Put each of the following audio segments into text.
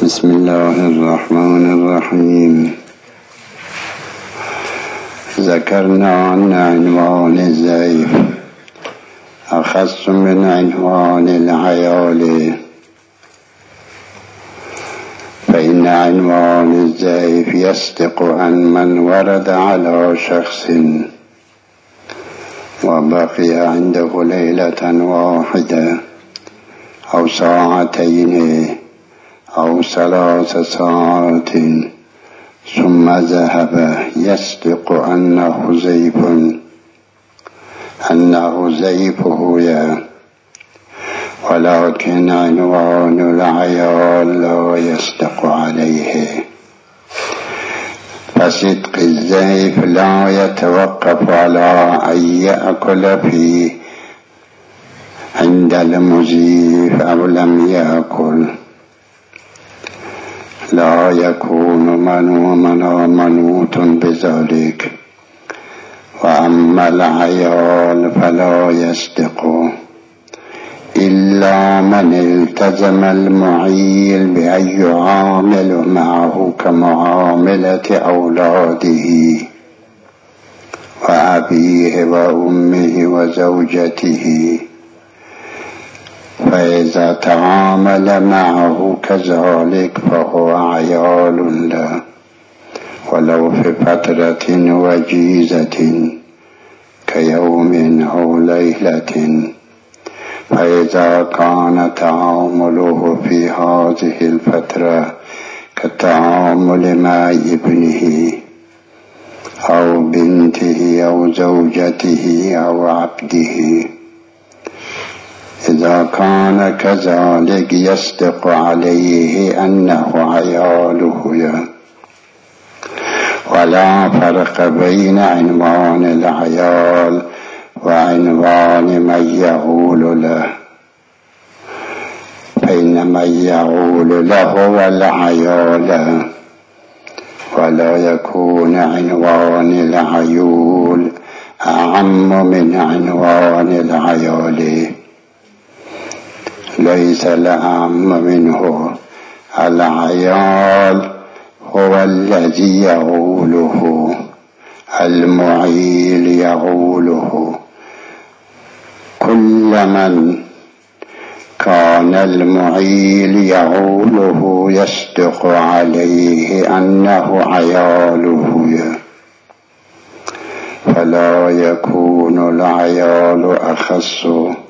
بسم الله الرحمن الرحيم. ذكرنا أن عنوان الزيف أخص من عنوان العيال، فإن عنوان الزيف يصدق عن من ورد على شخص وبقي عنده ليلة واحدة أو ساعتين أو 3 ساعات ثم ذهب، يصدق أنه زيفه ولكن عنوان العيال لا يصدق عليه. فصدق الزيف لا يتوقف على أن يأكل فيه عند المزيف أو لم يأكل، لا يكون منوط بذلك. وأما العيال فلا يصدق إلا من التزم المعيل بأن يعامل معه كمعاملة أولاده وأبيه وأمه وزوجته، فإذا تعامل معه كذلك فهو عيال له ولو في فترة وجيزة كيوم أو ليلة. فإذا كان تعامله في هذه الفترة كالتعامل مع ابنه أو بنته أو زوجته أو عبده، إذا كان كذلك يصدق عليه أنه عياله. ولا فرق بين عنوان العيال وعنوان من يعول له، فإن من يعول له والعيال، ولا يكون عنوان العيول أعم من عنوان العيال، ليس الأعم منه. العيال هو الذي يعوله، المعيل يعوله. كل من كان المعيل يعوله يصدق عليه أنه عياله، فلا يكون العيال أخص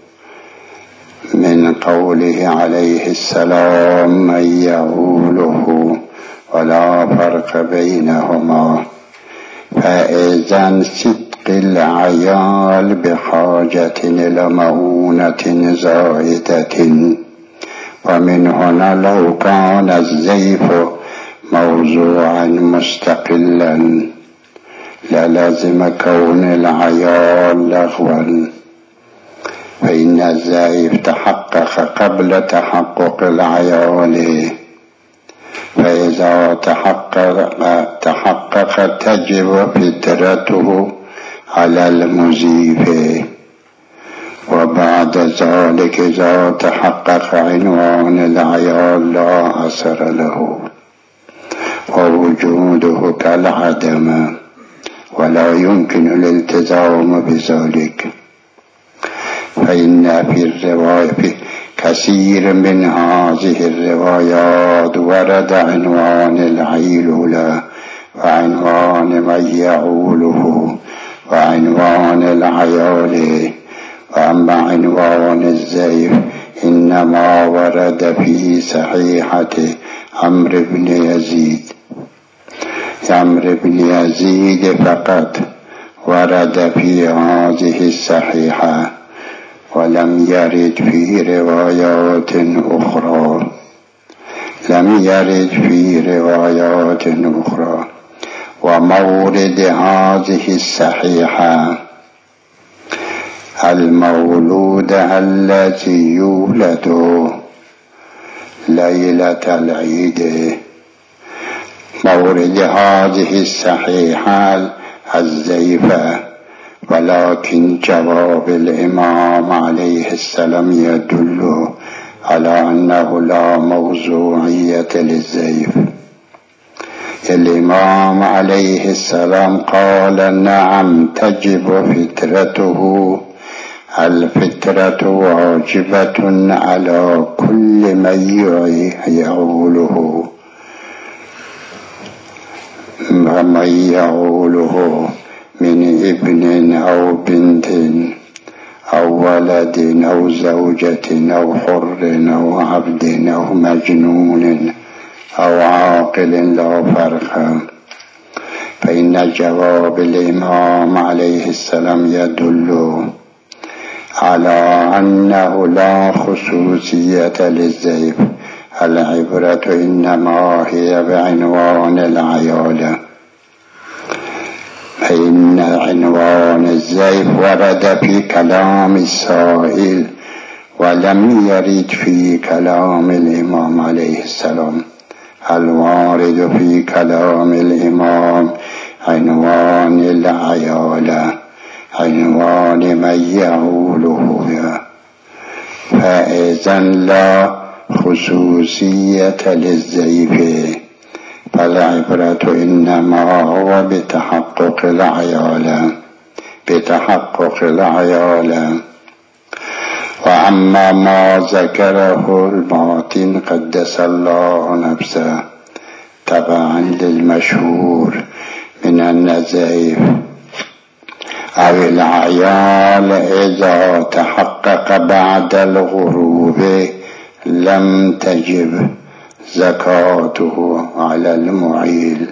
من قوله عليه السلام من يعوله، ولا فرق بينهما. فإذا صدق العيال بحاجة إلى مؤونة زائدة، ومن هنا لو كان الزيف موضوعا مستقلا للزم كون العيال لغوا، فإن الزيف تحقق قبل تحقق العيال، فإذا تحقق تجب فطرته على المزيف. وبعد ذلك إذا تحقق عنوان العيال لا أثر له ووجوده كالعدم، ولا يمكن الالتزام بذلك. فإن في كثير من هذه الروايات ورد عنوان العيل له وعنوان من يعوله وعنوان العيال. وأما عنوان الزيف إنما ورد في صحيحة عمرو بن يزيد فقط، ورد في هذه الصحيحة، ولم يرد في روايات أخرى. ومورد هذه الصحيحة المولود الذي يولد ليلة العيد. مورد هذه الصحيحة الزيفة، ولكن جواب الإمام عليه السلام يدل على أنه لا موضوعية للزيف. الإمام عليه السلام قال نعم تجب فترته. الفترة واجبة على كل من يعوله من ابن أو بنت أو ولد أو زوجة أو حر أو عبد أو مجنون أو عاقل لا فرق. فإن جواب الإمام عليه السلام يدل على أنه لا خصوصية للزيف. العبرة إنما هي بعنوان العيالة. فإن عنوان الزيف ورد في كلام السائل ولم يرد في كلام الإمام عليه السلام. الوارد في كلام الإمام عنوان العيالة، عنوان من يعوله. فإذا لا خصوصية للزيف، فالعبرة إنما هو بتحقق العيالة. وأما ما ذكره المعتن قدس الله نفسه تبعا للمشهور من أن الزيف أو العيال إذا تحقق بعد الغروب لم تجب زكاته على المعيل.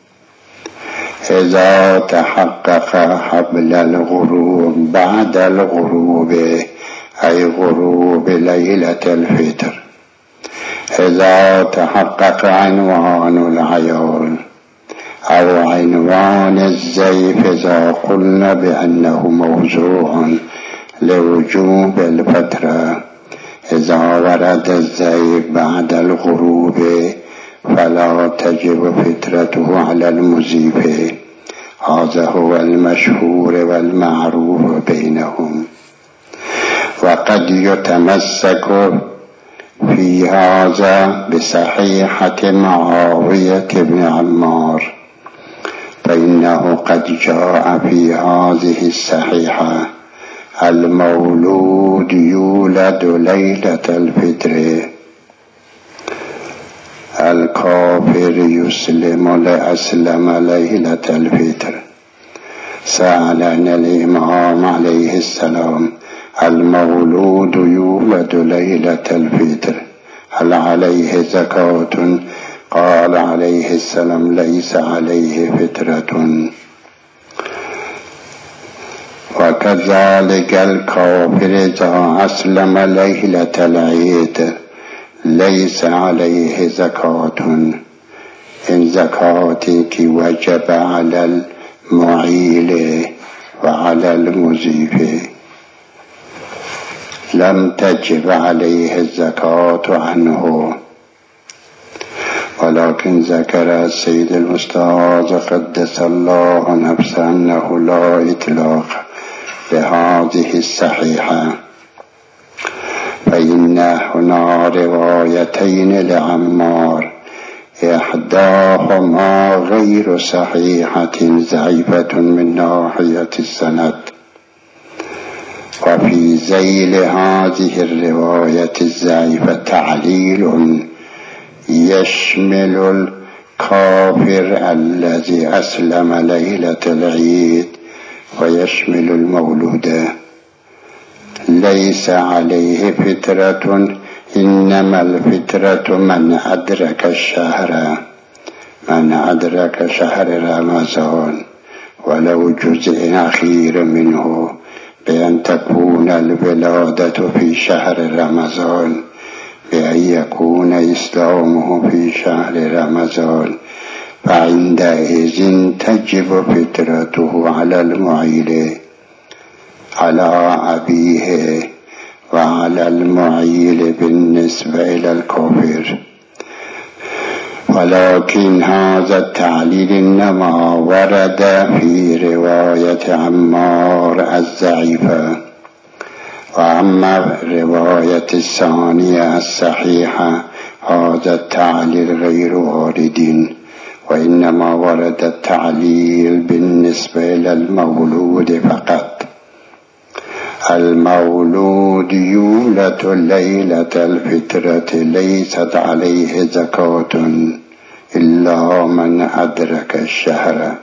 إذا تحقق قبل الغروب بعد الغروب أي غروب ليلة الفطر. إذا تحقق عنوان العيال أو عنوان الزيف إذا قلنا بأنه موضوع لوجوب الفترة، إذا ورد الزيف بعد الغروب فلا تجب فترته على المزيف. هذا هو المشهور والمعروف بينهم. وقد يتمسك في هذا بصحيحة معاوية بن عمار، فإنه قد جاء في هذه الصحيحة المولود يولد ليلة الفطر، الكافر يسلم لأسلم ليلة الفطر. سألنا الإمام عليه السلام المولود يولد ليلة الفطر هل عليه زكاة؟ قال عليه السلام ليس عليه فطرة. وكذلك الكافر إذا أسلم ليلة العيد ليس عليه زكاة. إن زكاتك وجب على المعيل وعلى المزيف، لم تجب عليه الزكاة عنه. ولكن ذكر السيد المستعاذ قدس الله نفسه أنه لا إطلاق بهذه الصحيحة، فإن هنا روايتين لعمار إحداهما غير صحيحة ضعيفة من ناحية السند. وفي ذيل هذه الرواية الضعيفة تعليل يشمل الكافر الذي أسلم ليلة العيد ويشمل المولود. ليس عليه فطرة، إنما الفطرة من أدرك شهر رمضان ولو جزء أخير منه، بأن تكون الولادة في شهر رمضان، بأن يكون إسلامه في شهر رمضان، فعندئذ تجب فطرته على المعيل، على أبيه وعلى المعيل بالنسبة إلى الكافر. ولكن هذا التعليل إنما ورد في رواية عمار الضعيفة، وأما رواية الثانية الصحيحة هذا التعليل غير وارد، وإنما ورد التعليل بالنسبة للمولود فقط. المولود يولد ليلة الفطرة ليست عليه زكاة إلا من أدرك الشهر.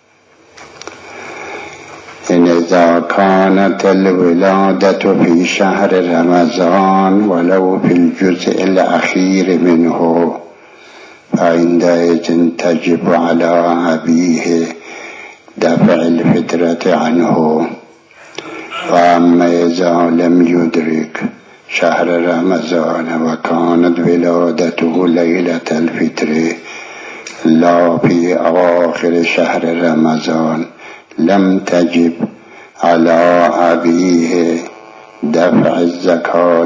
إن إذا كانت الولادة في شهر رمضان ولو في الجزء الأخير منه فعندئذ تجب على أبيه دفع الفطرة عنه. وأما إذا لم يدرك شهر رمضان وكانت ولادته ليلة الفطر لا في أواخر شهر رمضان لم تجب على أبيه دفع الزكاة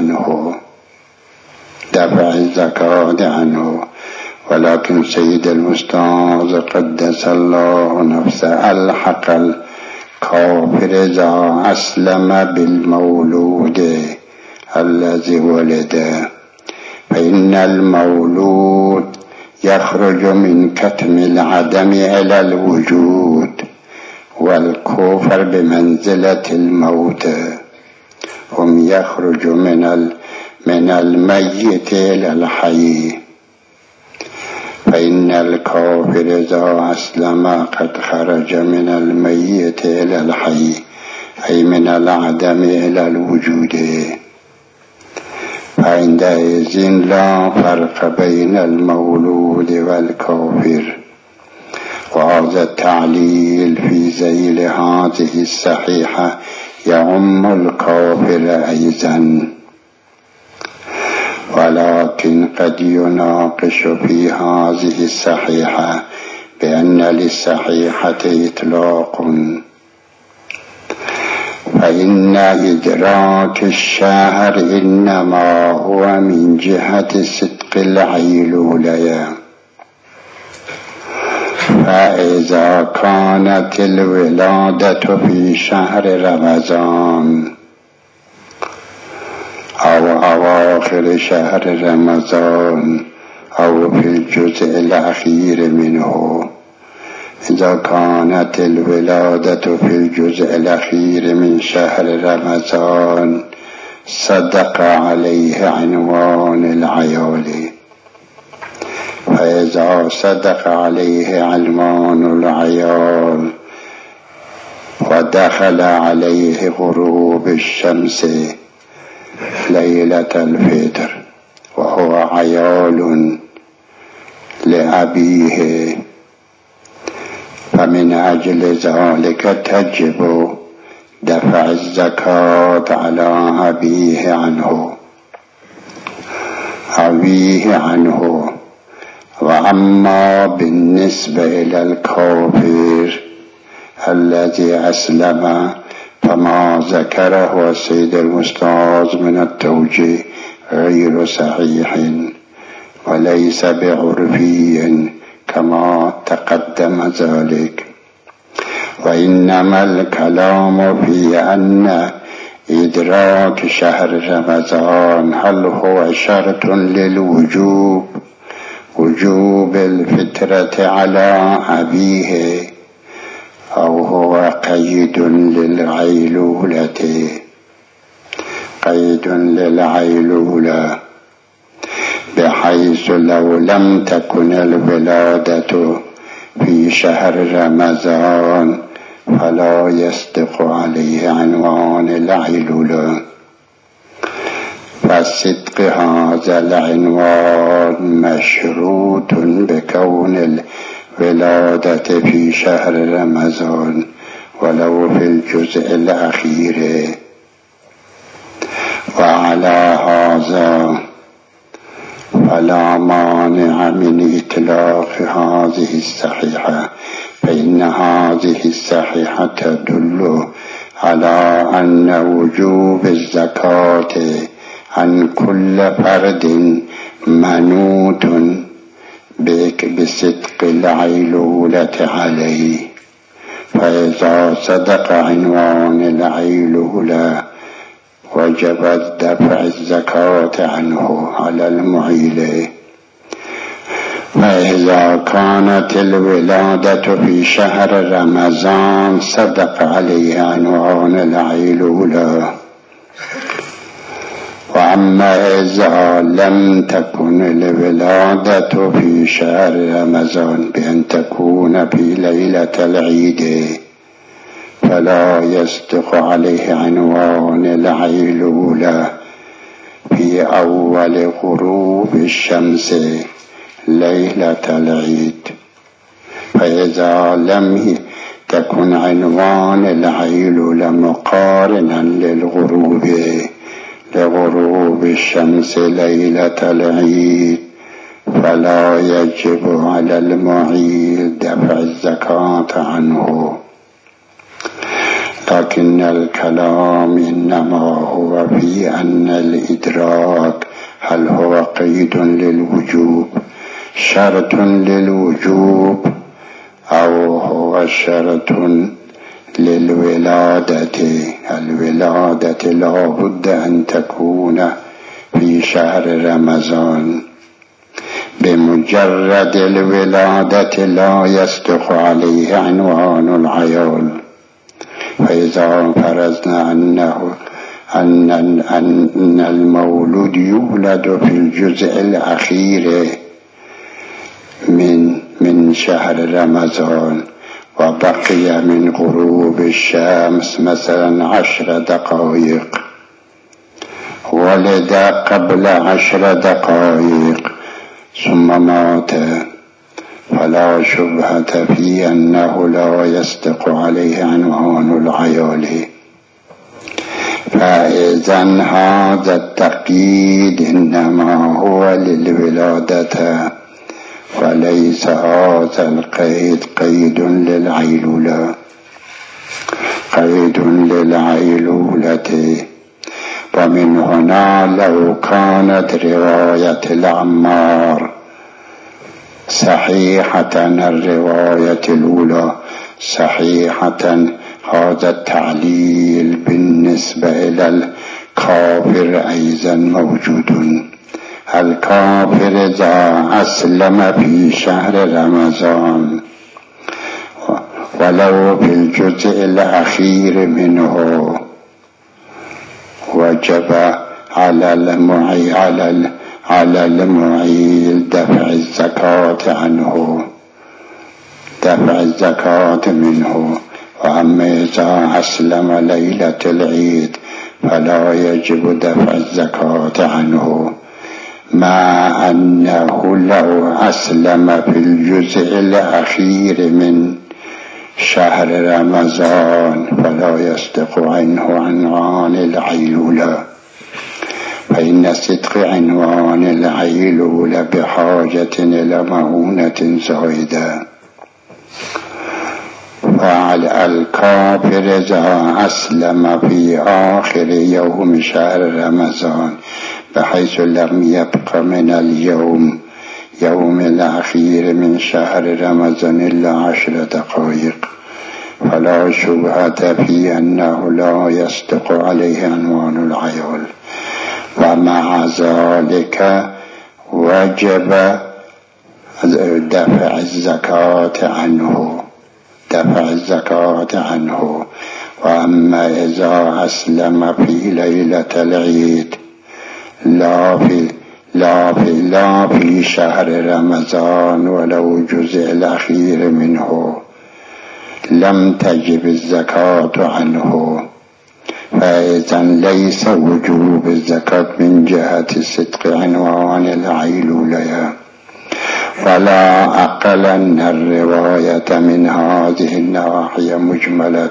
عنه. ولكن سيد المستعاذ قدس الله نفسه ألحق الكافر إذا أسلم بالمولود الذي ولد، فإن المولود يخرج من كتم العدم إلى الوجود، والكفر بمنزلة الموت، هم يخرج من الميت إلى الحي. فإن الكافر إذا أسلم قد خرج من الميت إلى الحي، أي من العدم إلى الوجود، فعندئذ لا فرق بين المولود والكافر. وهذا التعليل في ذيل هذه الصحيحة يعم الكافر أيضا، ولكن قد يناقش في هذه الصحيحة بأن للصحيحة إطلاق، فإن إدراك الشهر إنما هو من جهة صدق العيلولة. فإذا كانت الولادة في شهر رمضان أو أواخر شهر رمضان أو في الجزء الأخير منه، إذا كانت الولادة في الجزء الأخير من شهر رمضان صدق عليه عنوان العيال. فإذا صدق عليه عنوان العيال ودخل عليه غروب الشمس ليلة الفطر وهو عيال لأبيه، فمن أجل ذلك تجب دفع الزكاة على أبيه عنه. وأما بالنسبة إلى الكافر الذي أسلم فما ذكره السيد المستعاذ من التوجيه غير صحيح وليس بعرفي كما تقدم ذلك، وإنما الكلام في أن إدراك شهر رمضان هل هو شرط للوجوب وجوب الفطرة على أبيه أو هو قيد للعيلولة، بحيث لو لم تكن الولادة في شهر رمضان فلا يصدق عليه عنوان العيلولة. فصدق هذا العنوان مشروط بكون الولادة في شهر رمضان ولو في الجزء الأخير. وعلى هذا فلا مانع من إطلاق هذه الصحيحة، فإن هذه الصحيحة تدل على أن وجوب الزكاة عن كل فرد منوط بصدق العيلولة عليه. فإذا صدق عنوان العيلولة وجب دفع الزكاة عنه على المعيل. فإذا كانت الولادة في شهر رمضان صدق عليه عنوان العيلولة. وأما إذا لم تكن الولادة في شهر رمضان بأن تكون في ليلة العيد فلا يصدق عليه عنوان العيلولة في أول غروب الشمس ليلة العيد. فإذا لم تكن عنوان العيلولة مقارنا لغروب الشمس ليلة العيد فلا يجب على المعيل دفع الزكاة عنه. لكن الكلام إنما هو في أن الإدراك هل هو قيد للوجوب شرط للوجوب أو هو شرط للولادة. الولادة لا بد أن تكون في شهر رمضان. بمجرد الولادة لا يصدق عليه عنوان العيال. فإذا فرضنا أن المولود يولد في الجزء الأخير من شهر رمضان وبقي من غروب الشمس مثلا 10 دقائق، ولد قبل 10 دقائق ثم مات، فلا شبهة في أنه لا يصدق عليه عنوان العيال. فإذا هذا التقييد إنما هو للولادة وليس هذا القيد قيد للعيلولة. ومن هنا لو كانت رواية العمار صحيحة، الرواية الأولى صحيحة، هذا التعليل بالنسبة إلى الكافر أيضا موجود. الكافر إذا أسلم في شهر رمضان ولو في الجزء الأخير منه وجب على المعيل دفع الزكاة منه. وأما إذا أسلم ليلة العيد فلا يجب دفع الزكاة عنه، مع أنه لو أسلم في الجزء الأخير من شهر رمضان فلا يصدق عنه عنوان العيلولة. فإن صدق عنوان العيلولة بحاجة إلى مؤونة زائدة. وعلى الكافر إذا أسلم في آخر يوم شهر رمضان بحيث لم يبق من يوم الأخير من شهر رمضان إلا 10 دقائق فلا شبهة في أنه لا يصدق عليه عنوان العيال. ومع ذلك وجب دفع الزكاة عنه. وأما إذا أسلم في ليلة العيد لا في شهر رمضان ولو الجزء الأخير منه لم تجب الزكاة عنه. فإذا ليس وجوب الزكاة من جهة صدق عنوان العيلولة. ولا أقل أن الرواية من هذه النواحي مجملة،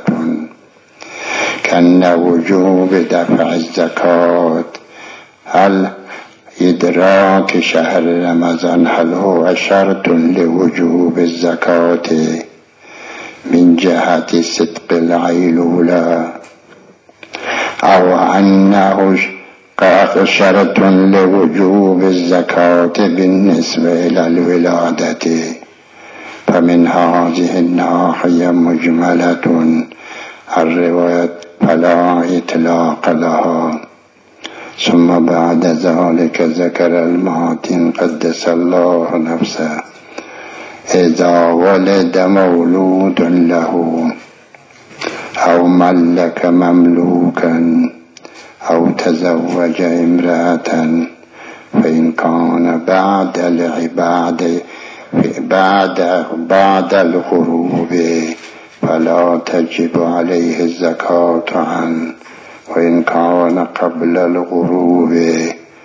كأن وجوب دفع الزكاة هل إدراك شهر رمضان هل هو شرط لوجوب الزكاة من جهة صدق العيلولة أو أنه شرط لوجوب الزكاة بالنسبة إلى الولادة. فمن هذه الناحية مجملة الرواية فلا إطلاق لها. ثم بعد ذلك ذكر المعتين قدس الله نفسه إذا ولد مولود له أو ملك مملوكا أو تزوج امرأة فإن كان بعد الغروب فلا تجب عليه الزكاة عنه، وإن كان قبل الغروب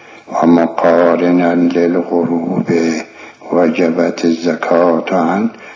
ومقارنا للغروب وجبت الزكاة عنه.